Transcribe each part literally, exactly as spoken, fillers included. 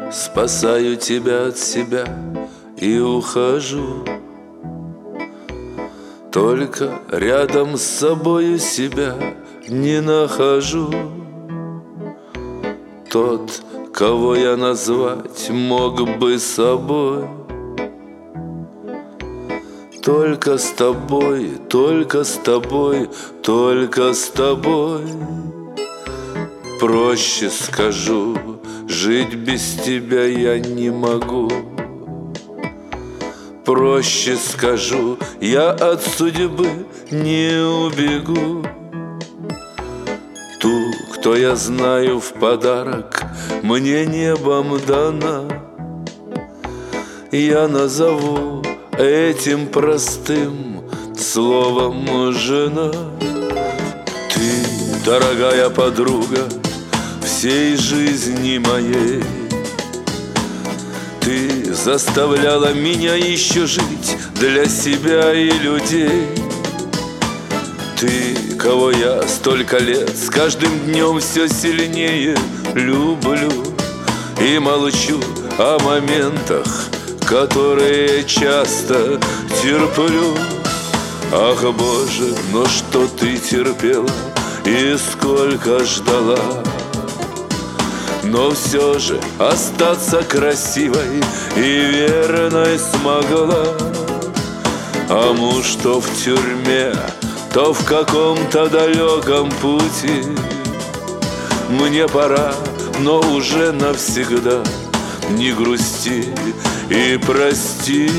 Спасаю тебя от себя и ухожу. Только рядом с собою себя не нахожу. Тот, кого я назвать мог бы собой, только с тобой, только с тобой, только с тобой. Проще скажу, жить без тебя я не могу. Проще скажу, я от судьбы не убегу. Ту, кто я знаю в подарок, мне небом дана, я назову этим простым словом жена. Ты, дорогая подруга всей жизни моей, ты заставляла меня еще жить для себя и людей. Ты, кого я столько лет с каждым днем все сильнее люблю, и молчу о моментах, которые часто терплю. Ах, Боже, но что ты терпела и сколько ждала, но все же остаться красивой и верной смогла. А муж то в тюрьме, то в каком-то далеком пути. Мне пора, но уже навсегда не грусти и прости.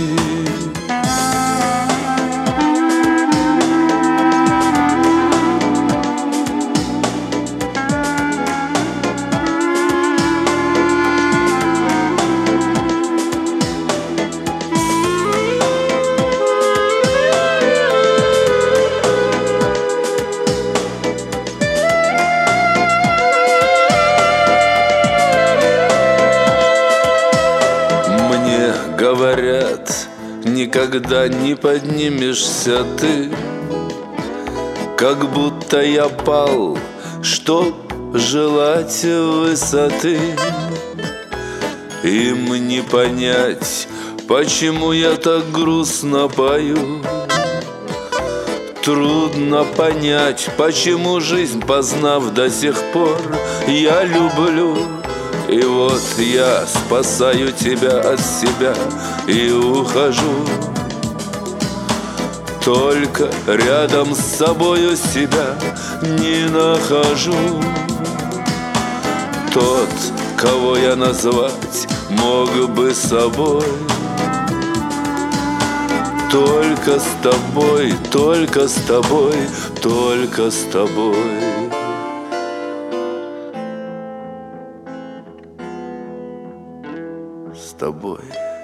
Говорят, никогда не поднимешься ты, как будто я пал, чтоб желать высоты. Им не понять, почему я так грустно пою. Трудно понять, почему жизнь, познав до сих пор, я люблю. И вот я спасаю тебя от себя и ухожу. Только рядом с собою себя не нахожу. Тот, кого я назвать мог бы собой, только с тобой, только с тобой, только с тобой. С тобой.